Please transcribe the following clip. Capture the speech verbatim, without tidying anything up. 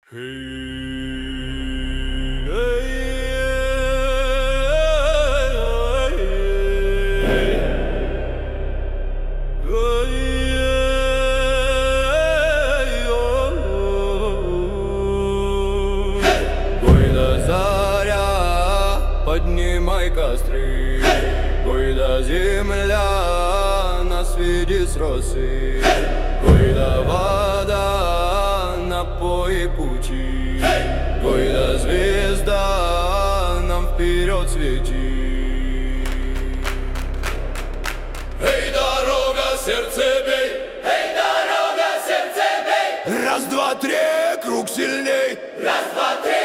Поднимай костры, Гойда земля на свете с росы, Гойда вода напои пути, Гойда звезда нам вперед свети. Эй, дорога, сердце бей! Эй, дорога, сердце бей! Раз, два, три, круг сильней! Раз, два, три!